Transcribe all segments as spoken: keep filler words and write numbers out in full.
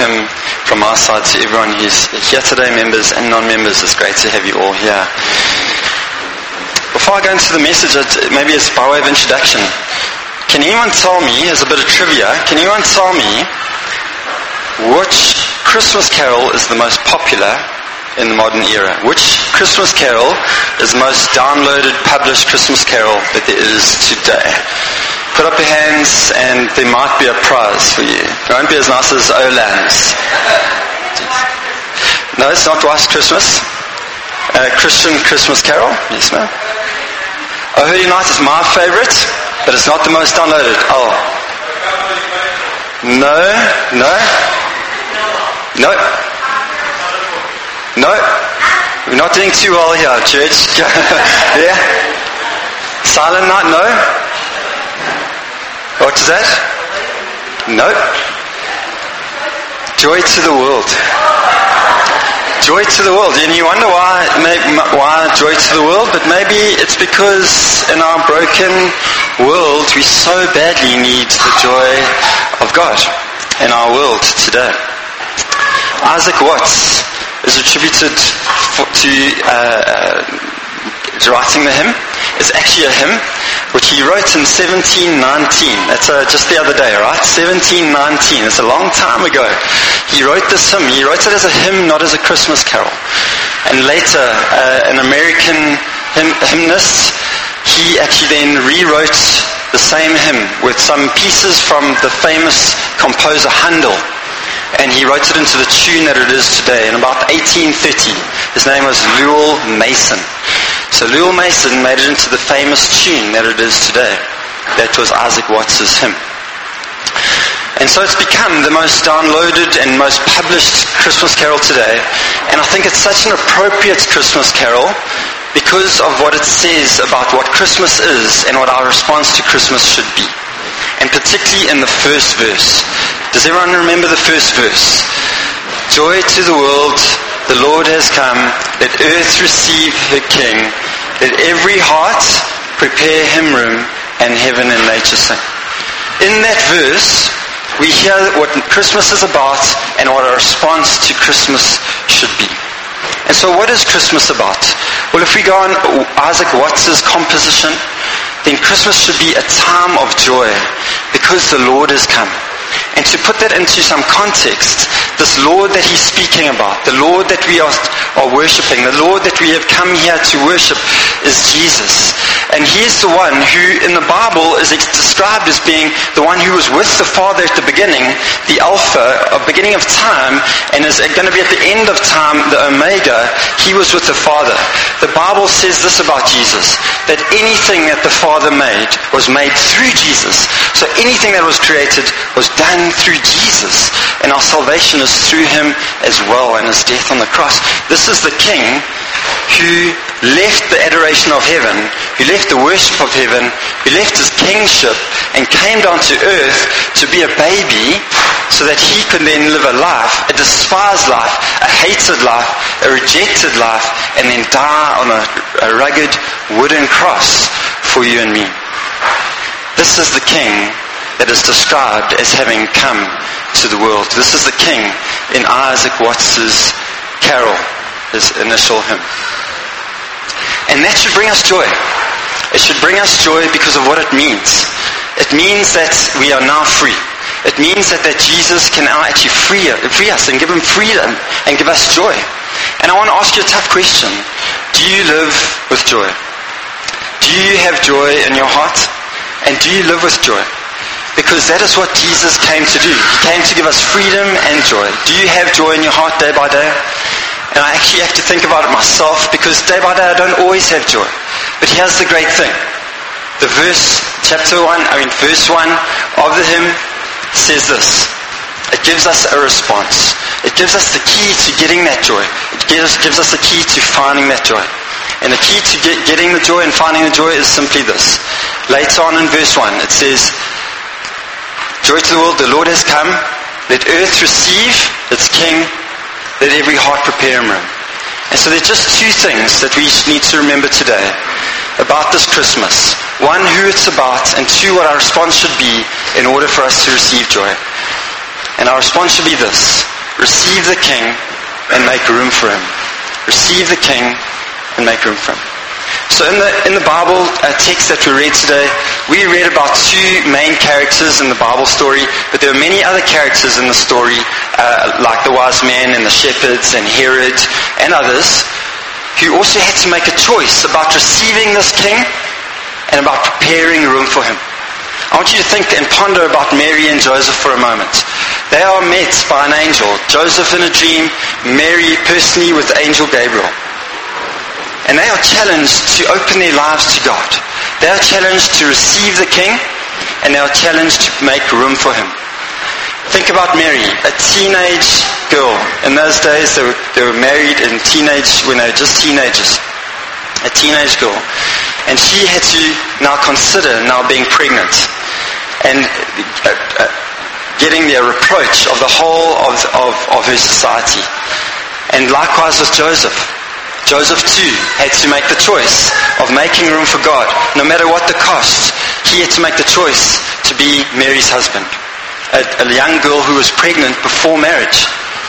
welcome from our side to everyone who's here today, members and non-members. It's great to have you all here. Before I go into the message, maybe it's by way of introduction. Can anyone tell me, as a bit of trivia, can anyone tell me which Christmas carol is the most popular in the modern era? Which Christmas carol is the most downloaded, published Christmas carol that there is today? Put up your hands and there might be a prize for you. It won't be as nice as Olan's. No, it's not White Christmas. Uh, Christian Christmas carol. Yes, ma'am. Oh Holy Night is my favorite, but it's not the most downloaded. Oh. No, no. No. No. We're not doing too well here, church. Yeah. Silent Night, no. What is that? No. Joy to the world. Joy to the world. And you wonder why, why joy to the world? But maybe it's because in our broken world, we so badly need the joy of God in our world today. Isaac Watts is attributed for, to uh, uh, writing the hymn. It's actually a hymn which he wrote in seventeen nineteen. That's uh, just the other day, right? seventeen nineteen. It's a long time ago. He wrote this hymn. He wrote it as a hymn, not as a Christmas carol. And later, uh, an American hymn- hymnist, he actually then rewrote the same hymn with some pieces from the famous composer Handel. And he wrote it into the tune that it is today in about eighteen thirty. His name was Lowell Mason. So Lowell Mason made it into the famous tune that it is today. That was Isaac Watts' hymn. And so it's become the most downloaded and most published Christmas carol today. And I think it's such an appropriate Christmas carol because of what it says about what Christmas is and what our response to Christmas should be. And particularly in the first verse. Does everyone remember the first verse? Joy to the world, the Lord has come. Let earth receive her King. Let every heart prepare him room, and heaven and nature sing. In that verse, we hear what Christmas is about and what our response to Christmas should be. And so what is Christmas about? Well, if we go on Isaac Watts' composition, then Christmas should be a time of joy because the Lord has come. And to put that into some context, this Lord that he's speaking about, the Lord that we are, are worshipping, the Lord that we have come here to worship is Jesus. And he is the one who in the Bible is described as being the one who was with the Father at the beginning, the Alpha, of beginning of time, and is going to be at the end of time, the Omega. He was with the Father. The Bible says this about Jesus, that anything that the Father made was made through Jesus. So anything that was created was done through Jesus. And our salvation is through him as well, and his death on the cross. This is the King who left the adoration of heaven, who left the worship of heaven, who left his kingship and came down to earth to be a baby so that he could then live a life, a despised life, a hated life, a rejected life, and then die on a, a rugged wooden cross for you and me. This is the King that is described as having come to the world. This is the King in Isaac Watts' carol, his initial hymn. And that should bring us joy. It should bring us joy because of what it means. It means that we are now free. It means that, that Jesus can now actually free, free us and give him freedom and give us joy. And I want to ask you a tough question. Do you live with joy? Do you have joy in your heart? And do you live with joy? Because that is what Jesus came to do. He came to give us freedom and joy. Do you have joy in your heart day by day? And I actually have to think about it myself because day by day I don't always have joy. But here's the great thing. The verse, chapter one, I mean verse one of the hymn says this. It gives us a response. It gives us the key to getting that joy. It gives, gives us the key to finding that joy. And the key to get, getting the joy and finding the joy is simply this. Later on in verse one, it says, Joy to the world, the Lord has come. Let earth receive its King. Let every heart prepare him room. And so there are just two things that we need to remember today about this Christmas. One, who it's about, and two, what our response should be in order for us to receive joy. And our response should be this. receive the king and make room for him. Receive the king and make room for him. So in the in the Bible uh, text that we read today, we read about two main characters in the Bible story, but there are many other characters in the story, uh, like the wise men and the shepherds and Herod and others, who also had to make a choice about receiving this king and about preparing room for him. I want you to think and ponder about Mary and Joseph for a moment. They are met by an angel, Joseph in a dream, Mary personally with angel Gabriel. And they are challenged to open their lives to God. They are challenged to receive the king, and they are challenged to make room for him. Think about Mary, a teenage girl. In those days, they were, they were married in teenage, when they were just teenagers. A teenage girl. And she had to now consider now being pregnant. And uh, uh, getting the reproach of the whole of, of, of her society. And likewise with Joseph. Joseph too had to make the choice of making room for God. No matter what the cost, he had to make the choice to be Mary's husband. A, a young girl who was pregnant before marriage.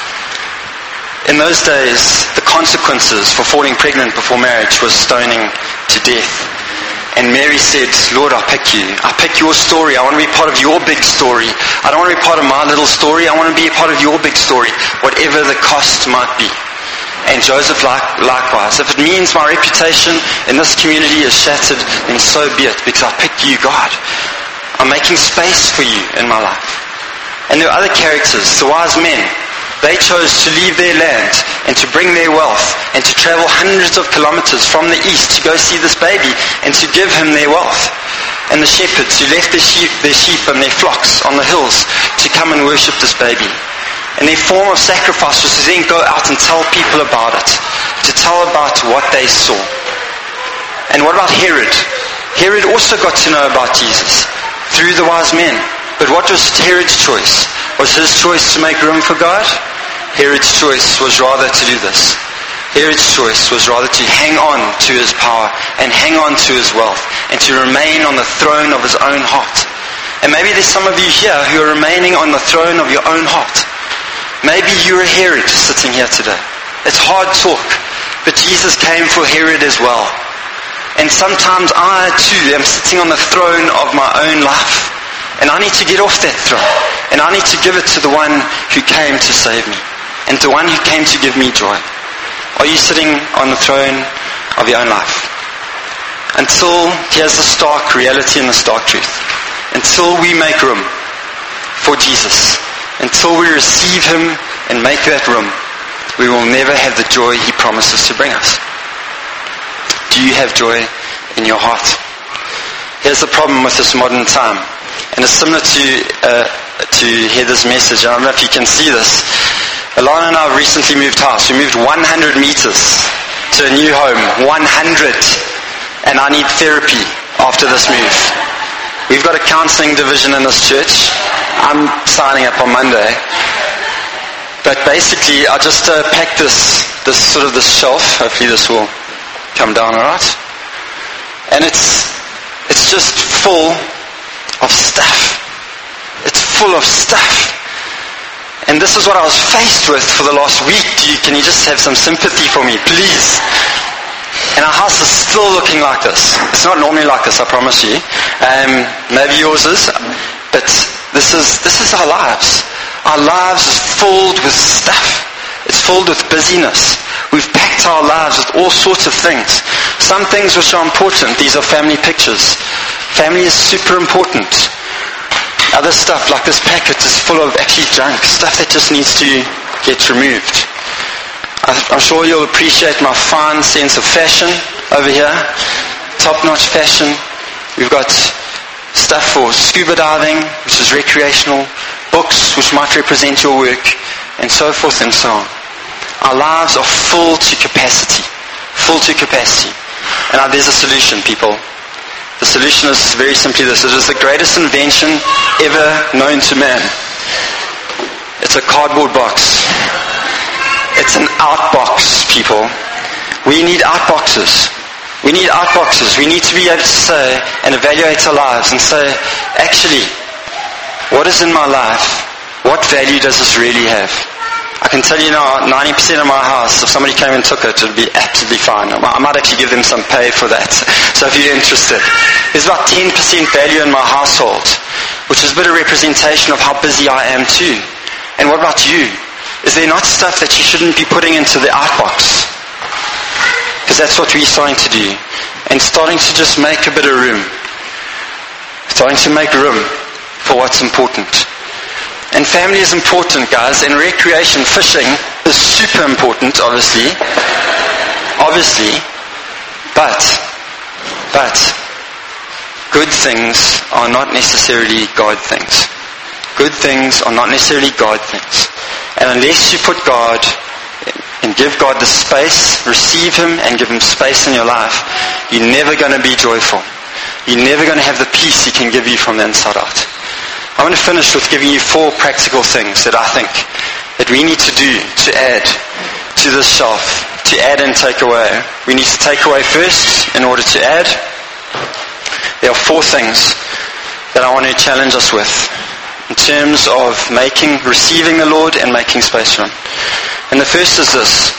In those days, the consequences for falling pregnant before marriage was stoning to death. And Mary said, Lord, I pick you. I pick your story. I want to be part of your big story. I don't want to be part of my little story. I want to be a part of your big story, whatever the cost might be. And Joseph like, likewise. If it means my reputation in this community is shattered, then so be it, because I picked you, God. I'm making space for you in my life. And there are other characters, the wise men. They chose to leave their land and to bring their wealth and to travel hundreds of kilometers from the east to go see this baby and to give him their wealth. And the shepherds who left their sheep, their sheep and their flocks on the hills to come and worship this baby. And their form of sacrifice was to then go out and tell people about it, to tell about what they saw. And what about Herod? Herod also got to know about Jesus through the wise men. But what was Herod's choice? Was his choice to make room for God? Herod's choice was rather to do this. Herod's choice was rather to hang on to his power and hang on to his wealth and to remain on the throne of his own heart. And maybe there's some of you here who are remaining on the throne of your own heart. Maybe you're a Herod sitting here today. It's hard talk, but Jesus came for Herod as well. And sometimes I too am sitting on the throne of my own life. And I need to get off that throne. And I need to give it to the one who came to save me. And the one who came to give me joy. Are you sitting on the throne of your own life? Until, here's the stark reality and the stark truth. Until we make room for Jesus, until we receive him and make that room, we will never have the joy he promises to bring us. Do you have joy in your heart? Here's the problem with this modern time. And it's similar to uh, to hear this message. I don't know if you can see this. Alana and I have recently moved house. We moved one hundred meters to a new home. one hundred. And I need therapy after this move. We've got a counseling division in this church. I'm signing up on Monday. But basically, I just uh, packed this, this sort of this shelf. Hopefully this will come down alright. And it's, it's just full of stuff. It's full of stuff. And this is what I was faced with for the last week. Do you, can you just have some sympathy for me, please? And our house is still looking like this. It's not normally like this, I promise you. Um, maybe yours is. But this is this is our lives. Our lives is filled with stuff. It's filled with busyness. We've packed our lives with all sorts of things. Some things which are important. These are family pictures. Family is super important. Other stuff like this packet is full of actually junk. Stuff that just needs to get removed. I'm sure you'll appreciate my fine sense of fashion over here. Top-notch fashion. We've got stuff for scuba diving, which is recreational. Books, which might represent your work. And so forth and so on. Our lives are full to capacity. Full to capacity. And now there's a solution, people. The solution is very simply this. It is the greatest invention ever known to man. It's a cardboard box. It's an outbox, people. We need outboxes. We need outboxes. We need to be able to say and evaluate our lives and say, actually, what is in my life? What value does this really have? I can tell you now, ninety percent of my house, if somebody came and took it, it would be absolutely fine. I might actually give them some pay for that. So if you're interested. There's about ten percent value in my household, which is a bit of representation of how busy I am too. And what about you? Is there not stuff that you shouldn't be putting into the outbox? Because that's what we're starting to do. And starting to just make a bit of room. Starting to make room for what's important. And family is important, guys. And recreation, fishing, is super important, obviously. Obviously. But, but, good things are not necessarily God things. Good things are not necessarily God things. And unless you put God and give God the space, receive Him and give Him space in your life, you're never going to be joyful. You're never going to have the peace He can give you from the inside out. I want to finish with giving you four practical things that I think that we need to do to add to this shelf, to add and take away. We need to take away first in order to add. There are four things that I want to challenge us with in terms of making, receiving the Lord and making space for Him. And the first is this.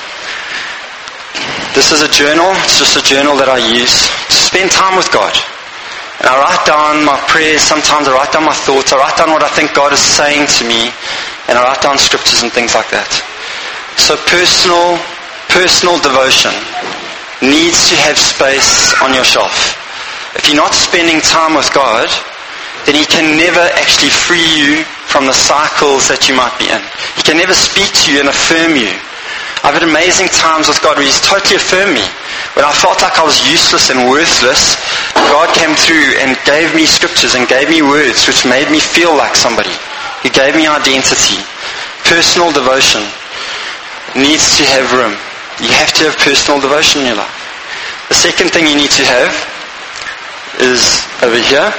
This is a journal. It's just a journal that I use to spend time with God. And I write down my prayers. Sometimes I write down my thoughts. I write down what I think God is saying to me. And I write down scriptures and things like that. So personal, personal devotion needs to have space on your shelf. If you're not spending time with God, then He can never actually free you from the cycles that you might be in. He can never speak to you and affirm you. I've had amazing times with God where He's totally affirmed me. When I felt like I was useless and worthless, God came through and gave me scriptures and gave me words which made me feel like somebody. He gave me identity. Personal devotion needs to have room. You have to have personal devotion in your life. The second thing you need to have is over here.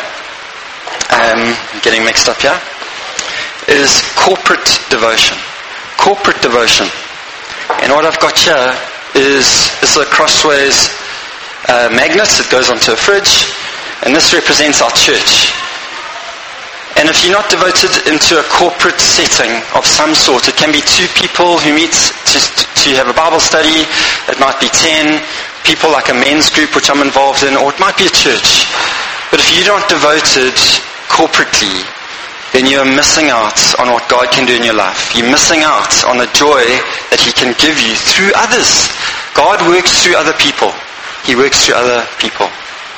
Um, I'm getting mixed up here. Is corporate devotion. Corporate devotion. And what I've got here is, is a Crossways uh, magnet. It goes onto a fridge. And this represents our church. And if you're not devoted into a corporate setting of some sort, it can be two people who meet to, to have a Bible study. It might be ten people like a men's group, which I'm involved in, or it might be a church. But if you're not devoted corporately, then you're missing out on what God can do in your life. You're missing out on the joy that He can give you through others. God works through other people. He works through other people.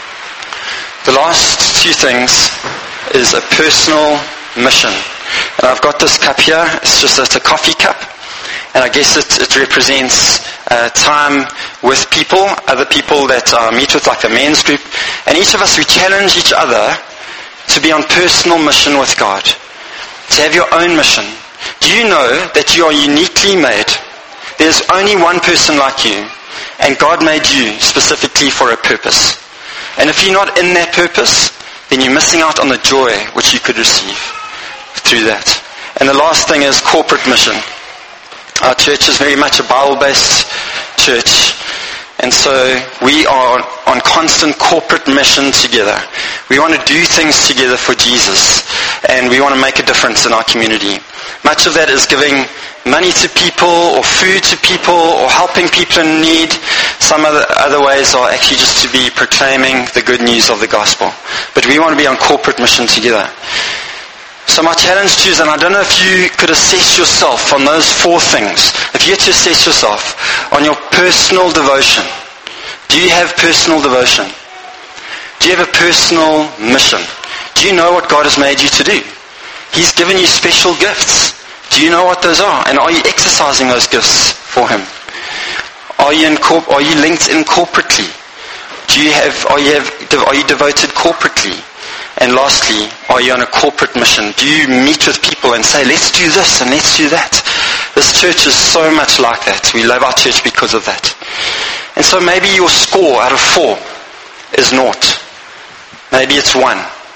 The last two things is a personal mission. And I've got this cup here. It's just it's a coffee cup. And I guess it, it represents uh, time with people, other people that I meet with, like a men's group. And each of us, we challenge each other to be on personal mission with God. To have your own mission. Do you know that you are uniquely made? There's only one person like you. And God made you specifically for a purpose. And if you're not in that purpose, then you're missing out on the joy which you could receive through that. And the last thing is corporate mission. Our church is very much a Bible-based church. And so we are on constant corporate mission together. We want to do things together for Jesus. And we want to make a difference in our community. Much of that is giving money to people, or food to people, or helping people in need. Some other, other ways are actually just to be proclaiming the good news of the gospel. But we want to be on corporate mission together. So my challenge to you is, and I don't know if you could assess yourself on those four things. If you had to assess yourself on your personal devotion, do you have personal devotion? Do you have a personal mission? Do you know what God has made you to do? He's given you special gifts. Do you know what those are? And are you exercising those gifts for Him? Are you in corp- Are you linked in corporately? Do you have? Are you have? Are you devoted corporately? And lastly, are you on a corporate mission? Do you meet with people and say, let's do this and let's do that? This church is so much like that. We love our church because of that. And so maybe your score out of four is naught. Maybe it's one.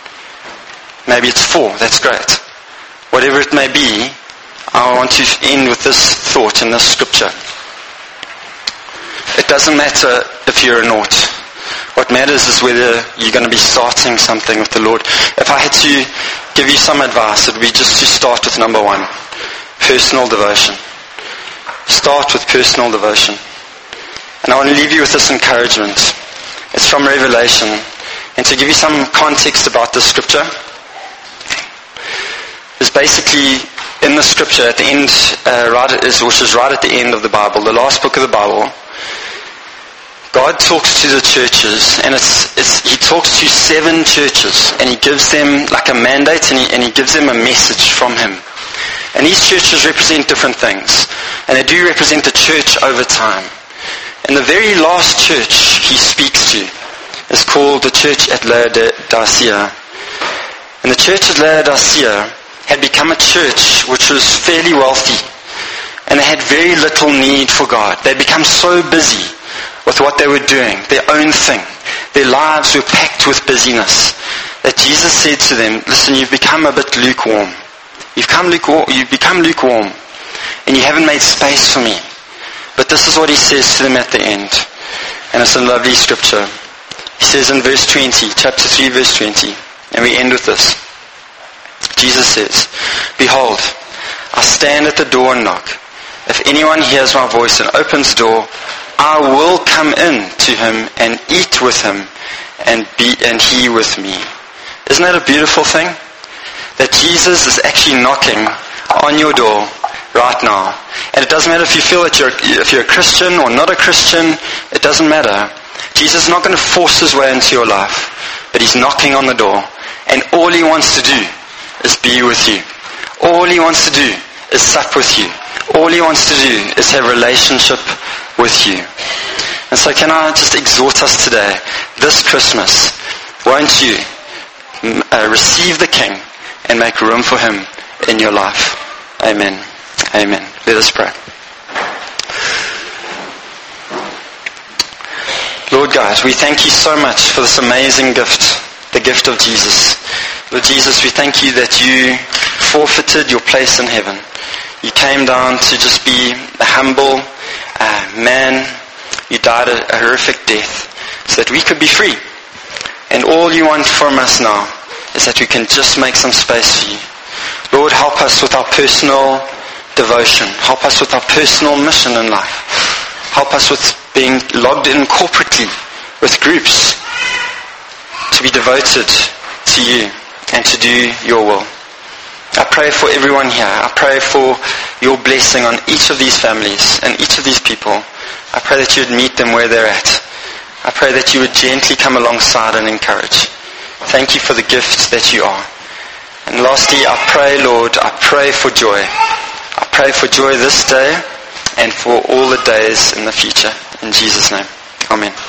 Maybe it's four. That's great. Whatever it may be, I want to end with this thought in this scripture. It doesn't matter if you're a naught. What matters is whether you're going to be starting something with the Lord. If I had to give you some advice, it would be just to start with number one. personal devotion. Start with personal devotion. And I want to leave you with this encouragement. It's from Revelation. And to give you some context about this scripture, is basically in the scripture at the end, uh, right at, is, which is right at the end of the Bible, the last book of the Bible. God talks to the churches, and it's, it's, He talks to seven churches, and He gives them like a mandate, and he, and he gives them a message from Him. And these churches represent different things, and they do represent the church over time. And the very last church He speaks to is called the church at Laodicea. And the church at Laodicea had become a church which was fairly wealthy, and they had very little need for God. They'd become so busy with what they were doing, their own thing. Their lives were packed with busyness, that Jesus said to them, listen, you've become a bit lukewarm. You've, come lukewarm, you've become lukewarm, and you haven't made space for me. But this is what He says to them at the end. And it's a lovely scripture. He says in verse twenty, chapter three, verse twenty, and we end with this. Jesus says, behold, I stand at the door and knock. If anyone hears my voice and opens the door, I will come in to him and eat with him and be and he with me. Isn't that a beautiful thing? That Jesus is actually knocking on your door right now. And it doesn't matter if you feel that you're if you're a Christian or not a Christian, it doesn't matter. Jesus is not going to force His way into your life, but He's knocking on the door. And all He wants to do is be with you. All He wants to do is sup with you. All He wants to do is have a relationship with you. And so can I just exhort us today, this Christmas, won't you uh, receive the King and make room for Him in your life? Amen. Amen. Let us pray. Lord God, we thank You so much for this amazing gift, the gift of Jesus. Lord Jesus, we thank You that You forfeited Your place in heaven. You came down to just be a humble uh, man. You died a, a horrific death so that we could be free. And all You want from us now is that we can just make some space for You. Lord, help us with our personal devotion. Help us with our personal mission in life. Help us with being logged in corporately with groups to be devoted to You and to do Your will. I pray for everyone here. I pray for Your blessing on each of these families and each of these people. I pray that You would meet them where they're at. I pray that You would gently come alongside and encourage. Thank You for the gift that You are. And lastly, I pray, Lord, I pray for joy. I pray for joy this day and for all the days in the future. In Jesus' name. Amen.